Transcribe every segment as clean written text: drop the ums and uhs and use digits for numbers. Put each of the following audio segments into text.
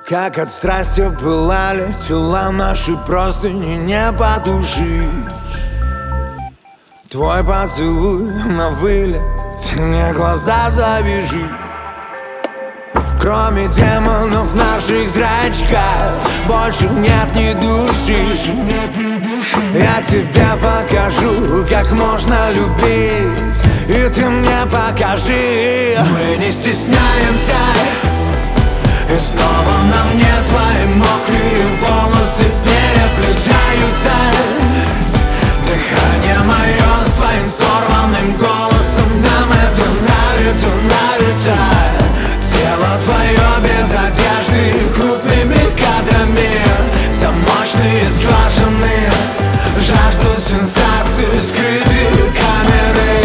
Как от страсти пылали тела наши, простыни не потушишь. Твой поцелуй на вылет, ты мне глаза завяжи. Кроме демонов в наших зрачках больше нет ни души. Я тебе покажу, как можно любить, и ты мне покажи. Мы не стесняемся, и снова на мне твои мокрые волосы переплетаются. Дыхание мое с твоим сорванным голосом, нам это нравится, нравится. Тело твое без одежды, крупными кадрами, замочные скважины, жажду сенсаций, скрытые камеры.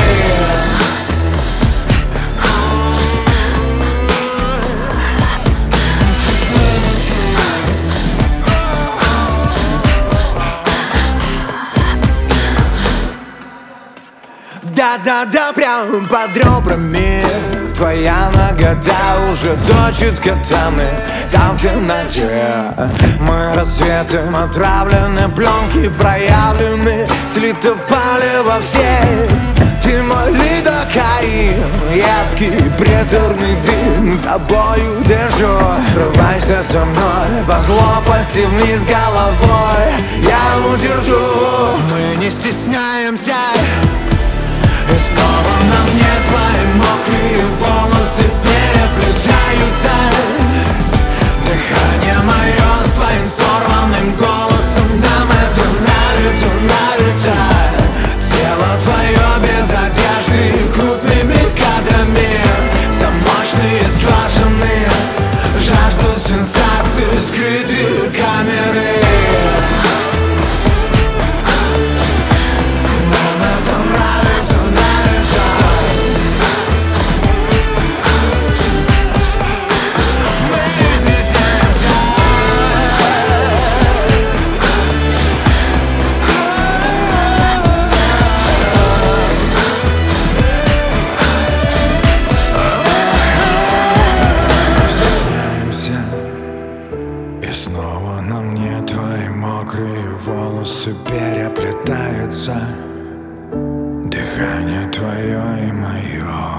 Да-да-да, прям под ребрами твоя нагота уже точит катаны. Там в темноте мы рассветом отравлены, пленки проявлены, слиты палево в сеть. Ты мой лидокаин, едкий приторный дым, тобою дышу. Срывайся со мной по глупости вниз головой, я удержу. Мы не стесняемся, и снова на мне твои мокрые волосы переплетаются. Дыхание мое с твоим сорванным голосом, нам это нравится, нравится. Тело твое без одежды, крупными кадрами, замочные скважины, жажду сенсаций, скрытые камеры. И снова на мне твои мокрые волосы переплетаются. Дыхание твое и мое.